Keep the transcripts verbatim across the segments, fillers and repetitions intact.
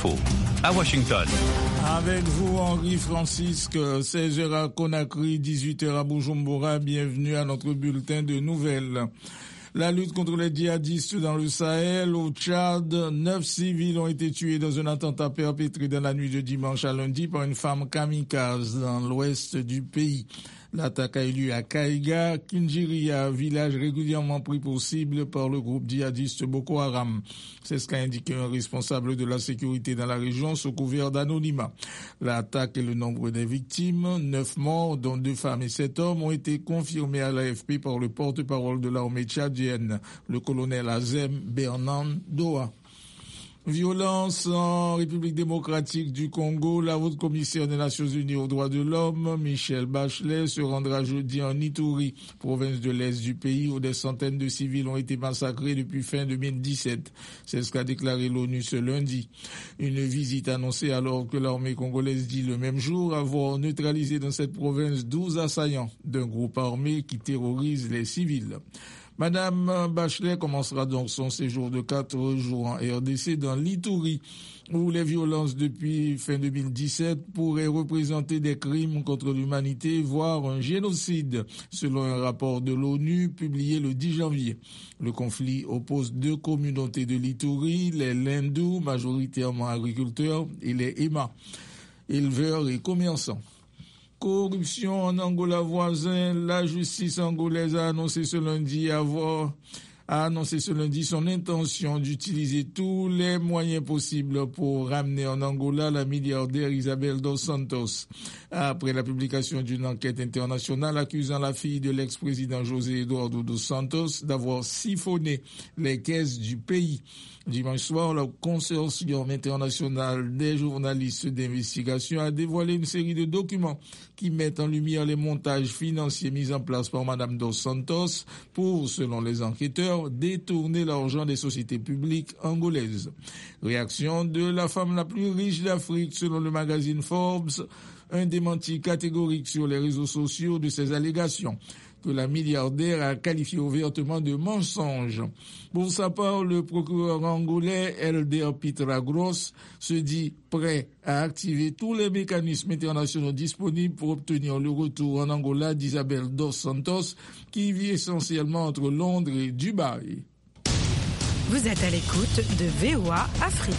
Info à Washington. Avec vous, Henri Francisque, seize heures à Conakry, dix-huit heures à Bujumbura. Bienvenue à notre bulletin de nouvelles. La lutte contre les djihadistes dans le Sahel, au Tchad, neuf civils ont été tués dans un attentat perpétré dans la nuit de dimanche à lundi par une femme kamikaze dans l'ouest du pays. L'attaque a eu lieu à Kaïga, Kinjiria, village régulièrement pris pour cible par le groupe djihadiste Boko Haram. C'est ce qu'a indiqué un responsable de la sécurité dans la région sous couvert d'anonymat. L'attaque et le nombre des victimes, neuf morts, dont deux femmes et sept hommes, ont été confirmés à l'A F P par le porte-parole de l'armée tchadienne, le colonel Azem Bernan Doa. Violence en République démocratique du Congo. La haute commissaire des Nations Unies aux droits de l'homme, Michelle Bachelet, se rendra jeudi en Ituri, province de l'Est du pays, où des centaines de civils ont été massacrés depuis fin deux mille dix-sept. C'est ce qu'a déclaré l'ONU ce lundi. Une visite annoncée alors que l'armée congolaise dit le même jour avoir neutralisé dans cette province douze assaillants d'un groupe armé qui terrorise les civils. Madame Bachelet commencera donc son séjour de quatre jours en R D C dans l'Ituri, où les violences depuis fin deux mille dix-sept pourraient représenter des crimes contre l'humanité, voire un génocide, selon un rapport de l'ONU publié le dix janvier. Le conflit oppose deux communautés de l'Ituri, les Lindou, majoritairement agriculteurs, et les Ema, éleveurs et commerçants. Corruption en Angola voisin, la justice angolaise a annoncé ce lundi avoir a annoncé ce lundi son intention d'utiliser tous les moyens possibles pour ramener en Angola la milliardaire Isabel dos Santos. Après la publication d'une enquête internationale accusant la fille de l'ex-président José Eduardo dos Santos d'avoir siphonné les caisses du pays. Dimanche soir, le consortium international des journalistes d'investigation a dévoilé une série de documents qui mettent en lumière les montages financiers mis en place par Madame dos Santos pour, selon les enquêteurs, détourner l'argent des sociétés publiques angolaises. Réaction de la femme la plus riche d'Afrique, selon le magazine Forbes, un démenti catégorique sur les réseaux sociaux de ces allégations, que la milliardaire a qualifié ouvertement de mensonge. Pour sa part, le procureur angolais Elder Pitragros se dit prêt à activer tous les mécanismes internationaux disponibles pour obtenir le retour en Angola d'Isabel dos Santos, qui vit essentiellement entre Londres et Dubaï. Vous êtes à l'écoute de V O A Afrique.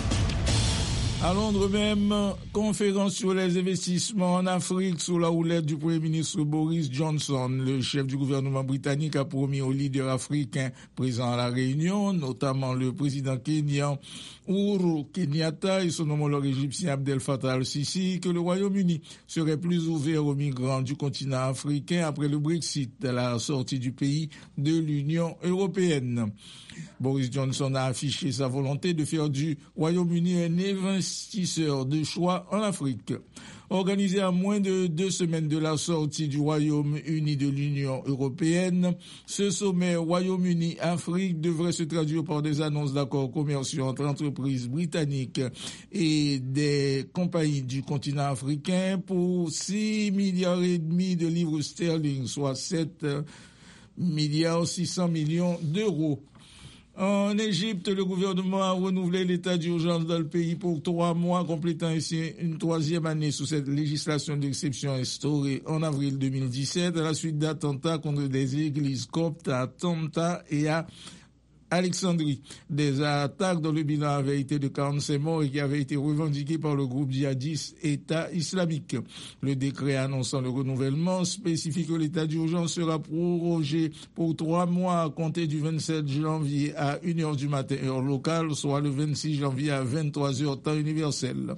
À Londres même, conférence sur les investissements en Afrique sous la houlette du Premier ministre Boris Johnson. Le chef du gouvernement britannique a promis aux leaders africains présents à la réunion, notamment le président kenyan Uhuru Kenyatta et son homologue égyptien Abdel Fattah al-Sisi, que le Royaume-Uni serait plus ouvert aux migrants du continent africain après le Brexit, à la sortie du pays de l'Union européenne. Boris Johnson a affiché sa volonté de faire du Royaume-Uni un investisseur de choix en Afrique. Organisé à moins de deux semaines de la sortie du Royaume-Uni de l'Union européenne, ce sommet Royaume-Uni-Afrique devrait se traduire par des annonces d'accords commerciaux entre entreprises britanniques et des compagnies du continent africain pour six milliards et demi de livres sterling, soit sept milliards six cents millions d'euros. En Égypte, le gouvernement a renouvelé l'état d'urgence dans le pays pour trois mois, complétant ainsi une troisième année sous cette législation d'exception instaurée en avril deux mille dix-sept à la suite d'attentats contre des églises coptes à Tamta et à Alexandrie. Des attaques dont le bilan avait été de quarante-cinq morts et qui avaient été revendiquées par le groupe djihadiste État islamique. Le décret annonçant le renouvellement spécifie que l'état d'urgence sera prorogé pour trois mois à compter du vingt-sept janvier à une heure du matin heure locale, soit le vingt-six janvier à vingt-trois heures temps universel.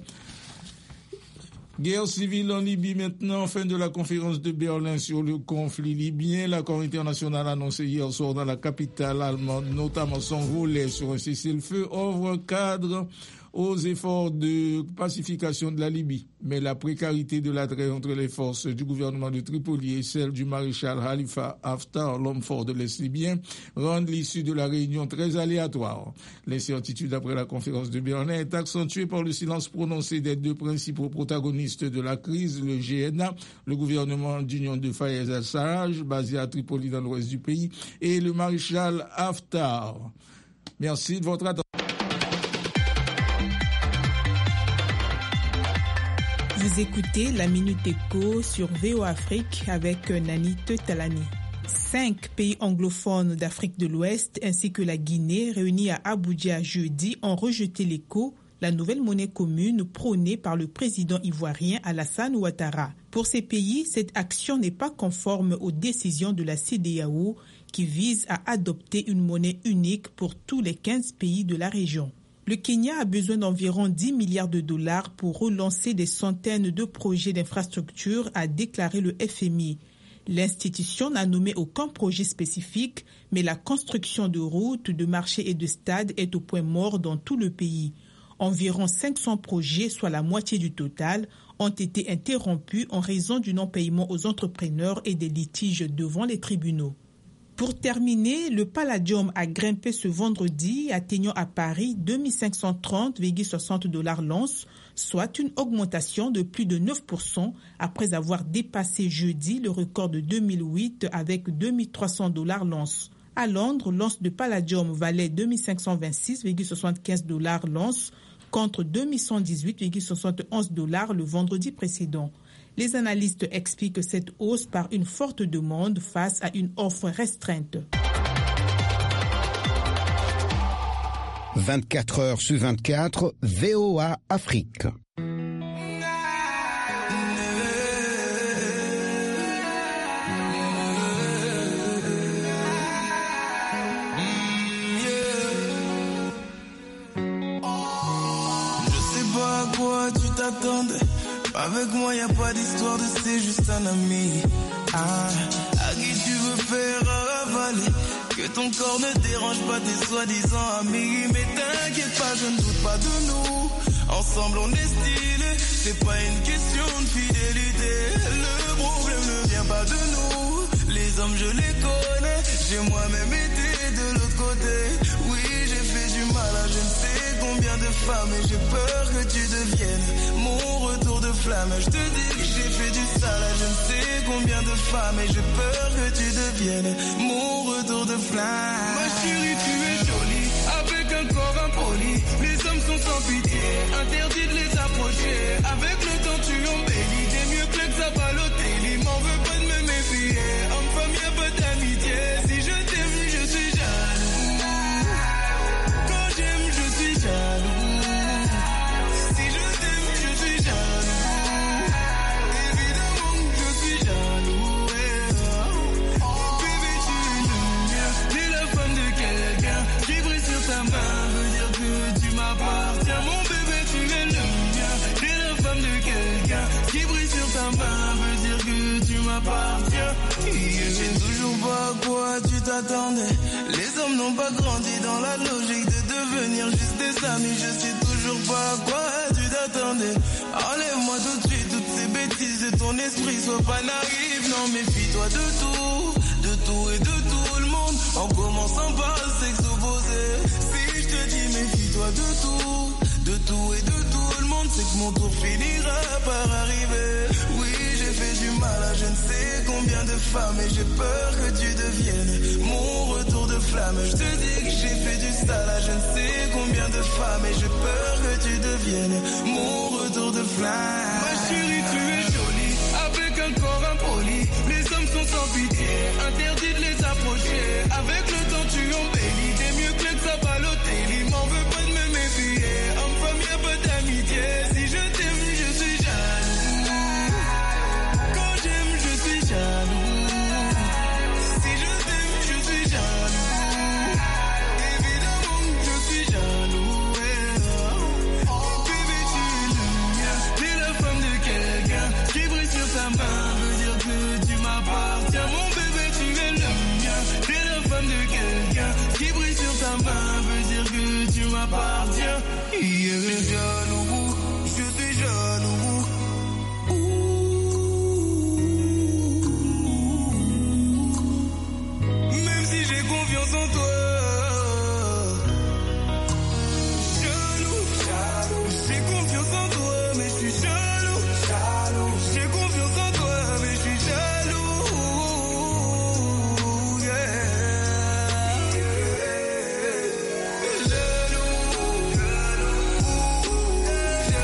Guerre civile en Libye maintenant, fin de la conférence de Berlin sur le conflit libyen. L'accord international annoncé hier soir dans la capitale allemande, notamment son volet sur un cessez-le-feu, ouvre un cadre aux efforts de pacification de la Libye. Mais la précarité de la trêve entre les forces du gouvernement de Tripoli et celle du maréchal Khalifa Haftar, l'homme fort de l'Est libyen, rendent l'issue de la réunion très aléatoire. L'incertitude après la conférence de Berlin est accentuée par le silence prononcé des deux principaux protagonistes de la crise, le G N A, le gouvernement d'union de Fayez al-Sarraj, basé à Tripoli dans l'ouest du pays, et le maréchal Haftar. Merci de votre attention. Vous écoutez la Minute Éco sur V O A Afrique avec Nani Talani. Cinq pays anglophones d'Afrique de l'Ouest ainsi que la Guinée réunis à Abuja jeudi ont rejeté l'éco, la nouvelle monnaie commune prônée par le président ivoirien Alassane Ouattara. Pour ces pays, cette action n'est pas conforme aux décisions de la C E D E A O qui vise à adopter une monnaie unique pour tous les quinze pays de la région. Le Kenya a besoin d'environ dix milliards de dollars pour relancer des centaines de projets d'infrastructures, a déclaré le F M I. L'institution n'a nommé aucun projet spécifique, mais la construction de routes, de marchés et de stades est au point mort dans tout le pays. Environ cinq cents projets, soit la moitié du total, ont été interrompus en raison du non-paiement aux entrepreneurs et des litiges devant les tribunaux. Pour terminer, le palladium a grimpé ce vendredi, atteignant à Paris deux mille cinq cent trente virgule soixante dollars l'once, soit une augmentation de plus de neuf pour cent après avoir dépassé jeudi le record de deux mille huit avec deux mille trois cents dollars l'once. À Londres, l'once de palladium valait deux mille cinq cent vingt-six virgule soixante-quinze dollars l'once contre deux mille cent dix-huit virgule soixante et onze dollars le vendredi précédent. Les analystes expliquent cette hausse par une forte demande face à une offre restreinte. vingt-quatre heures sur vingt-quatre, V O A Afrique. Je sais pas à quoi tu t'attendais. Avec moi y a pas d'histoire de c'est juste un ami. Ah, à qui tu veux faire avaler. Que ton corps ne dérange pas tes soi-disant amis. Mais t'inquiète pas, je ne doute pas de nous. Ensemble on est stylé. C'est pas une question de fidélité. Le problème ne vient pas de nous. Les hommes je les connais. J'ai moi-même été de l'autre côté. Oui, j'ai fait du mal à je ne sais combien de femmes. Et j'ai peur que tu deviennes mon retour de flamme. Je te dis que j'ai fait du sale à je ne sais combien de femmes. Et j'ai peur que tu deviennes mon retour de flamme. Ma chérie, tu es jolie, avec un corps impoli. Les hommes sont sans pitié, interdit de les approcher. Avec le temps tu embellis, t'es mieux que ça Balotelli. M'en veux pas de me méfier, homme-femme y'a pas d'amitié. Si je t'aime, je suis jaloux. Quand j'aime, je suis jaloux. Si je t'aime, je suis jaloux. Évidemment que je suis jaloux. Bébé, tu es le mien. T'es la femme de quelqu'un qui brille sur ta main. Veut dire que tu m'appartiens. Mon bébé, tu es le mien. T'es la femme de quelqu'un qui brille sur ta main. Veut dire que tu m'appartiens. Je sais toujours pas à quoi tu t'attendais. Les hommes n'ont pas grandi dans la logique de devenir juste des amis. Je sais toujours pas à quoi tu t'attendais. Enlève-moi tout de suite toutes ces bêtises de ton esprit. Sois pas naïf, non méfie-toi de tout. De tout et de tout le monde. En commençant par le sexe opposé. Si je te dis méfie-toi de tout. De tout et de tout le monde. C'est que mon tour finira par arriver. Oui, j'ai fait du mal à je ne sais combien de femmes. Et j'ai peur que tu deviennes mon retour de flamme. Je te dis que j'ai fait du sale à je ne sais combien de femmes. Et j'ai peur que tu deviennes mon retour de flamme. Ma chérie, tu es jolie, avec un corps impoli. Les hommes sont sans pitié, interdit de les approcher. Avec le temps tu embellis, t'es mieux que ça Balotelli. M'en veux pas de me méfier, homme-femme y'a pas d'amitié. Si je t'aime, je suis jaloux. Quand j'aime, je suis jaloux. Si je t'aime, je suis jaloux. Évidemment que je suis jaloux. Bébé, tu es le mien. T'es la femme de quelqu'un qui brille sur ta main. Veut dire que tu m'appartiens. Mon bébé, tu es le mien. T'es la femme de quelqu'un qui brille sur ta main. Veut dire que tu m'appartiens. Yeah, jaloux.